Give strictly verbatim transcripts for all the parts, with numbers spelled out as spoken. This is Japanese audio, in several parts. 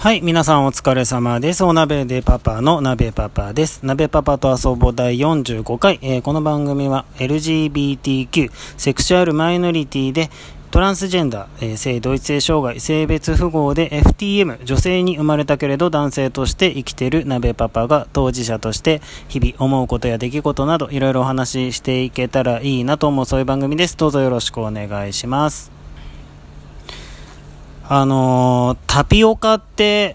はい、皆さんお疲れ様です。お鍋でパパの鍋パパです。鍋パパと遊ぼうだいよんじゅうごかい、えー、この番組は エルジービーティーキュー セクシュアルマイノリティでトランスジェンダー、えー、性同一性障害、性別符号で エフティーエム、女性に生まれたけれど男性として生きている鍋パパが当事者として日々思うことや出来事などいろいろお話ししていけたらいいなと思う、そういう番組です。どうぞよろしくお願いします。あのー、タピオカって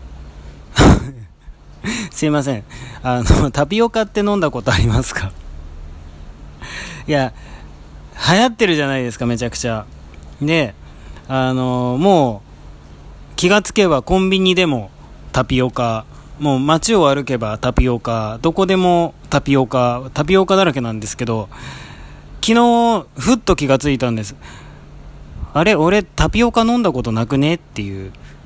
すいません、あのタピオカって飲んだことありますか？いや、流行ってるじゃないですか、めちゃくちゃ。で、あのもう気がつけばコンビニでもタピオカ、もう街を歩けばタピオカ、どこでもタピオカ、タピオカだらけなんですけど、昨日ふっと気がついたんです。あれ、俺タピオカ飲んだことなくねっていう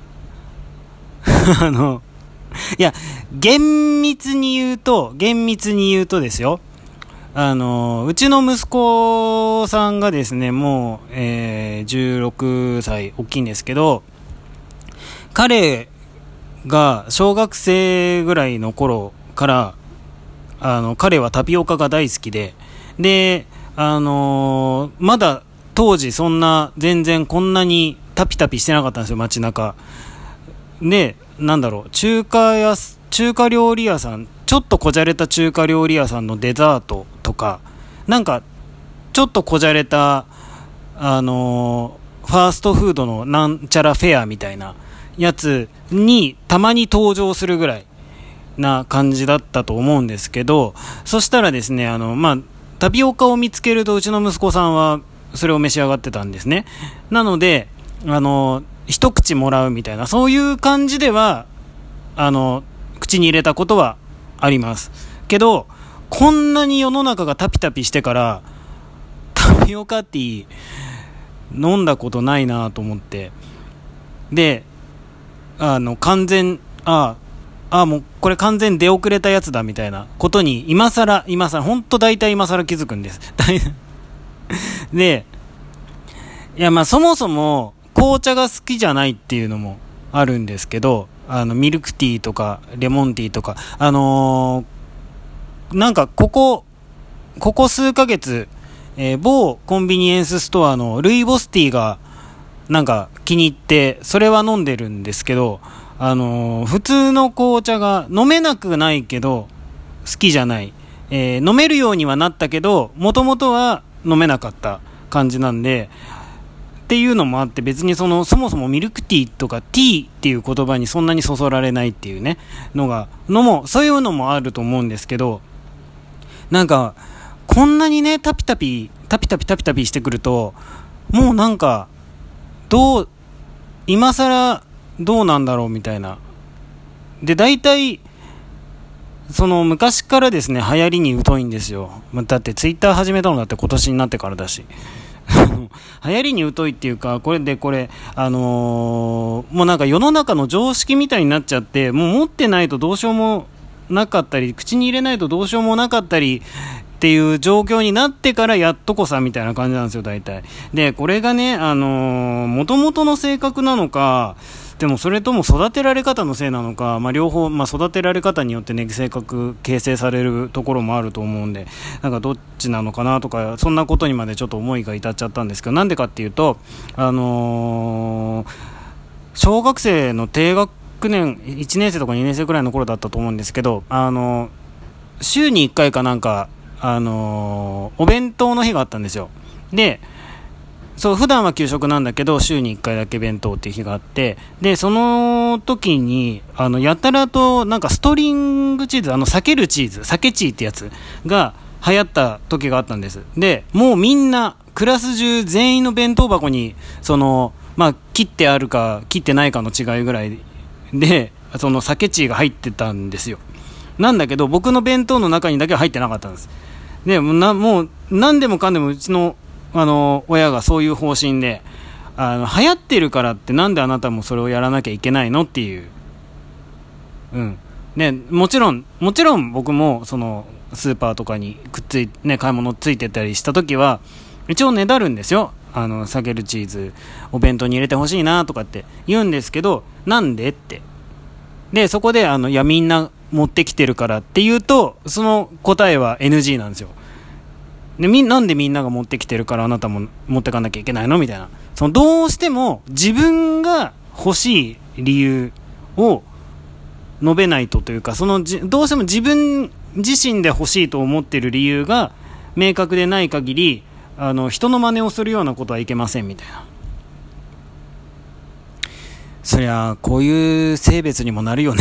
あのいや、厳密に言うと厳密に言うとですよ、あのうちの息子さんがですね、もう、えー、じゅうろくさい、大きいんですけど、彼が小学生ぐらいの頃からあの彼はタピオカが大好きで、で、あのー、まだ当時そんな全然こんなにタピタピしてなかったんですよ、街中で。なんだろう、中華屋、中華料理屋さん、ちょっとこじゃれた中華料理屋さんのデザートとか、なんかちょっとこじゃれたあのー、ファーストフードのなんちゃらフェアみたいなやつにたまに登場するぐらいな感じだったと思うんですけど、そしたらですね、あのまあタピオカを見つけるとうちの息子さんはそれを召し上がってたんですね。なので、あの一口もらうみたいな、そういう感じではあの口に入れたことはありますけど、こんなに世の中がタピタピしてからタピオカティー飲んだことないなと思って、で、あの完全ああもうこれ完全出遅れたやつだみたいなことに今さら今さら本当大体今さら気づくんですで、いや、まあそもそも紅茶が好きじゃないっていうのもあるんですけど、あのミルクティーとかレモンティーとか、あのー、なんかここここ数ヶ月、えー、某コンビニエンスストアのルイボスティーがなんか気に入ってそれは飲んでるんですけど、あのー、普通の紅茶が飲めなくないけど好きじゃない、えー、飲めるようにはなったけどもともとは飲めなかった感じなんでっていうのもあって、別にそのそもそもミルクティーとかティーっていう言葉にそんなにそそられないっていうねのがのもそういうのもあると思うんですけど、なんかこんなにねタピタピタピタピタピタピしてくると、もうなんかどう今更どうなんだろうみたいな。で、大体その昔からですね、流行りに疎いんですよ。だってツイッター始めたのだって今年になってからだし流行りに疎いっていうか、これでこれあのー、もうなんか世の中の常識みたいになっちゃって、もう持ってないとどうしようもなかったり、口に入れないとどうしようもなかったりっていう状況になってからやっとこさみたいな感じなんですよ、大体。で、これがね、あのー、元々の性格なのか、でもそれとも育てられ方のせいなのか、まあ、両方、まあ、育てられ方によってね性格形成されるところもあると思うんで、なんかどっちなのかなとか、そんなことにまでちょっと思いが至っちゃったんですけど、なんでかっていうと、あのー、小学生の低学年いちねん生とかにねん生くらいの頃だったと思うんですけど、あのー、週にいっかいかなんか、あのー、お弁当の日があったんですよ。で、そう普段は給食なんだけど週にいっかいだけ弁当っていう日があって、でその時にあのやたらとなんかストリングチーズ、あの避けるチーズ、避けチーってやつが流行った時があったんです。でもうみんなクラス中全員の弁当箱にそのまあ切ってあるか切ってないかの違いぐらいでその避けチーが入ってたんですよ。なんだけど僕の弁当の中にだけは入ってなかったんです。でもうなもう何でもかんでもうちのあの親がそういう方針で、あの流行ってるからってなんであなたもそれをやらなきゃいけないのっていう、うんね、もちろんもちろん僕もそのスーパーとかにくっつい、ね、買い物ついてたりした時は一応ねだるんですよ。 あの避けるチーズお弁当に入れてほしいなとかって言うんですけど、なんでってでそこであのいやみんな持ってきてるからって言うと、その答えは エヌジー なんですよ。でみなんでみんなが持ってきてるからあなたも持ってかなきゃいけないのみたいな、そのどうしても自分が欲しい理由を述べないとというか、そのじどうしても自分自身で欲しいと思っている理由が明確でない限り、あの人の真似をするようなことはいけませんみたいな。そりゃこういう性別にもなるよね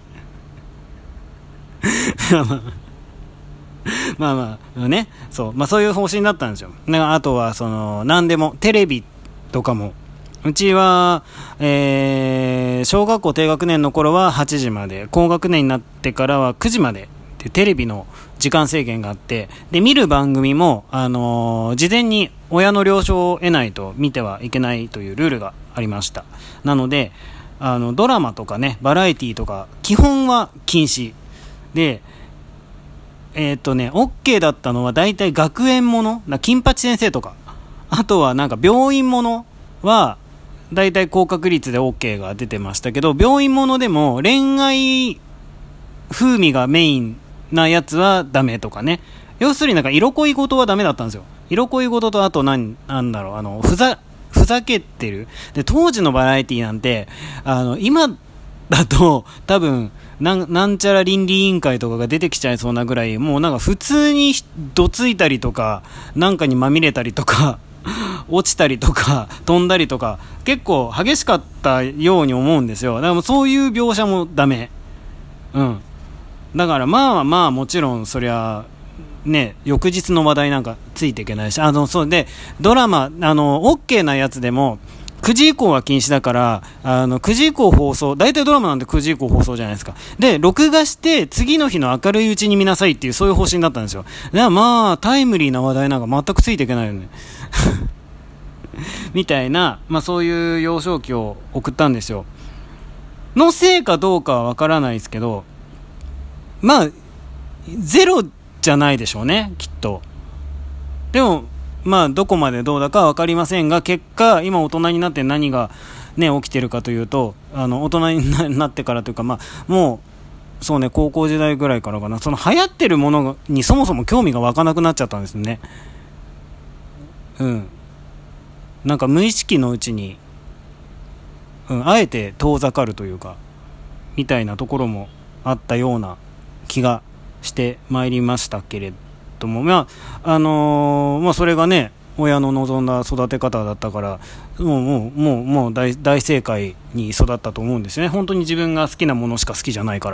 まあまあね、そう、まあそういう方針だったんですよ。あとはその何でもテレビとかも、うちは、えー、小学校低学年の頃ははちじまで、高学年になってからはくじまでってテレビの時間制限があって、で見る番組も、あのー、事前に親の了承を得ないと見てはいけないというルールがありました。なのであのドラマとかね、バラエティとか基本は禁止で、えー、っとね OK だったのはだいたい学園もの、金八先生とか、あとはなんか病院ものはだいたい高確率で OK が出てましたけど、病院ものでも恋愛風味がメインなやつはダメとかね。要するになんか色恋事はダメだったんですよ。色恋事と、あと何なんだろう、あのふざふざけてるで、当時のバラエティなんてあの今だと多分なんなんちゃら倫理委員会とかが出てきちゃいそうなぐらい、もうなんか普通にどついたりとか、なんかにまみれたりとか落ちたりとか飛んだりとか結構激しかったように思うんですよ。だからもうそういう描写もダメ。うんだからまあまあもちろんそりゃね、翌日の話題なんかついていけないし、あのそうでドラマあの OK なやつでもくじ以降は禁止だから、あのくじ以降放送、大体ドラマなんてくじ以降放送じゃないですか。で録画して次の日の明るいうちに見なさいっていう、そういう方針だったんですよ。だからまあタイムリーな話題なんか全くついていけないよねみたいな、まあそういう幼少期を送ったんですよ。のせいかどうかはわからないですけど、まあゼロじゃないでしょうね、きっと。でもまあどこまでどうだか分かりませんが、結果今大人になって何がね起きてるかというと、あの大人になってからというか、まあもうそうね高校時代ぐらいからかな、その流行ってるものにそもそも興味が湧かなくなっちゃったんですね。うんなんか無意識のうちに、うん、あえて遠ざかるというかみたいなところもあったような気がしてまいりましたけれども、まああのーまあ、それがね親の望んだ育て方だったから、もうもうもうもう 大, 大正解に育ったと思うんですよね。本当に自分が好きなものしか好きじゃないから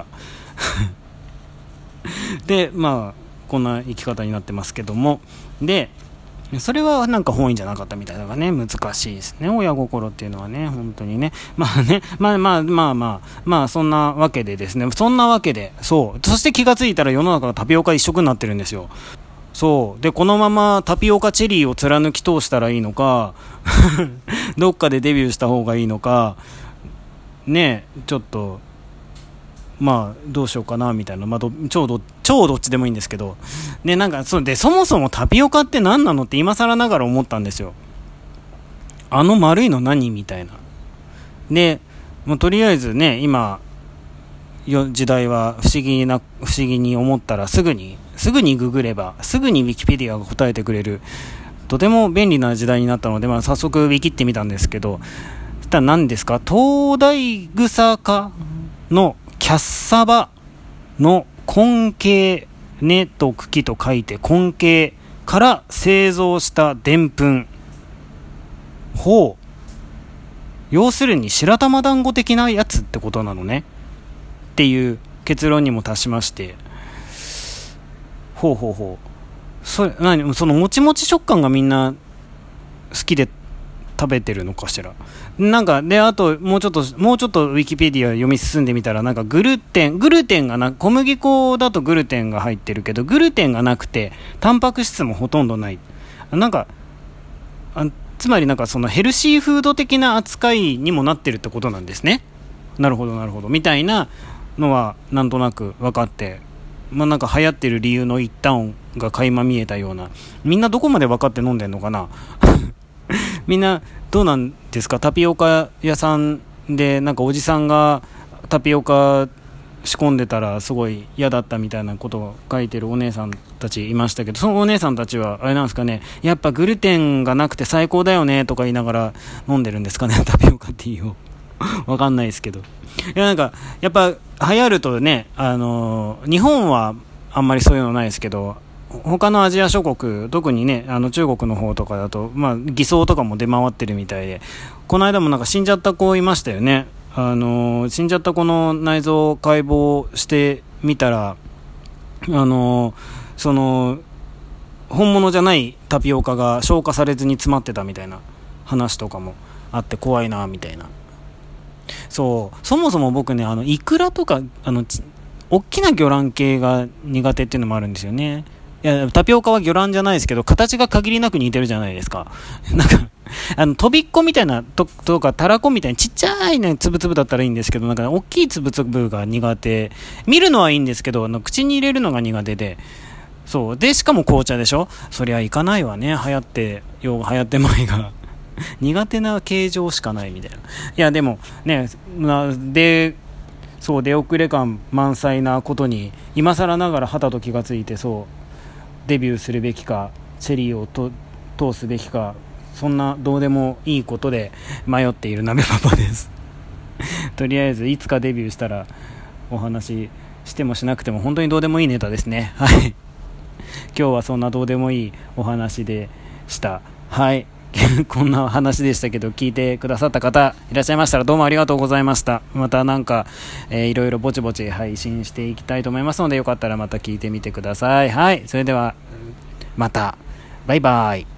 でまあこんな生き方になってますけども、でそれはなんか本意じゃなかったみたいだからね、難しいですね、親心っていうのはね、本当にね。まあね、まあまあまあまあ、まあそんなわけでですね、そんなわけで、そう、そして気がついたら世の中がタピオカ一色になってるんですよ。そう、で、このままタピオカチェリーを貫き通したらいいのか、どっかでデビューした方がいいのか、ね、ちょっと、まあどうしようかなみたいな、まあ、ど超ど超どっちでもいいんですけど、ね、なんかそうで、そもそもタピオカって何なのって今更ながら思ったんですよ。あの丸いの何みたいな。でもうとりあえずね、今よ時代は不思議な不思議に思ったらすぐにすぐにググればすぐにウィキペディアが答えてくれる、とても便利な時代になったので、まあ、早速ウィキってみたんですけど、そしたら何ですか、東大草科のキャッサバの根茎、根と茎と書いて根茎から製造したでんぷん。ほう、要するに白玉団子的なやつってことなのねっていう結論にも達しまして、ほうほうほう、それ何、そのもちもち食感がみんな好きで食べてるのかしら。なんかで、あともうちょっともうちょっとウィキペディア読み進んでみたら、なんかグルテングルテンがな、小麦粉だとグルテンが入ってるけどグルテンがなくてタンパク質もほとんどない、なんかあつまりなんかそのヘルシーフード的な扱いにもなってるってことなんですね。なるほどなるほどみたいなのはなんとなく分かって、まあ、なんか流行ってる理由の一端が垣間見えたような、みんなどこまで分かって飲んでんのかなみんなどうなんですか？タピオカ屋さんでなんかおじさんがタピオカ仕込んでたらすごい嫌だったみたいなことを書いてるお姉さんたちいましたけど、そのお姉さんたちはあれなんですかね、やっぱグルテンがなくて最高だよねとか言いながら飲んでるんですかね、タピオカティーをわかんないですけど、いやなんかやっぱ流行るとね、あのー、日本はあんまりそういうのないですけど、他のアジア諸国、特にね、あの中国の方とかだと、まあ、偽装とかも出回ってるみたいで、この間もなんか死んじゃった子いましたよね。あのー、死んじゃった子の内臓解剖してみたら、あのー、その本物じゃないタピオカが消化されずに詰まってたみたいな話とかもあって怖いなみたいな。そうそもそも僕ね、あのイクラとかあの大きな魚卵系が苦手っていうのもあるんですよね。いやタピオカは魚卵じゃないですけど、形が限りなく似てるじゃないですか。なんかあのとびっこみたいな と, とかたらこみたいにちっちゃい、ね、つぶつぶだったらいいんですけど、なんか大きいつぶつぶが苦手。見るのはいいんですけど、あの口に入れるのが苦手で、そうでしかも紅茶でしょ。そりゃいかないわね、流行ってよう流行ってまいが苦手な形状しかないみたいな。いやでもね、まあ、でそう出遅れ感満載なことに今更ながらはたと気がついて、そうデビューするべきかチェリーをと通すべきか、そんなどうでもいいことで迷っているなべパパですとりあえずいつかデビューしたらお話してもしなくても本当にどうでもいいネタですね。はい今日はそんなどうでもいいお話でした。はいこんな話でしたけど、聞いてくださった方いらっしゃいましたらどうもありがとうございました。またなんか、えー、いろいろぼちぼち配信していきたいと思いますので、よかったらまた聞いてみてください。はい、それではまたバイバイ。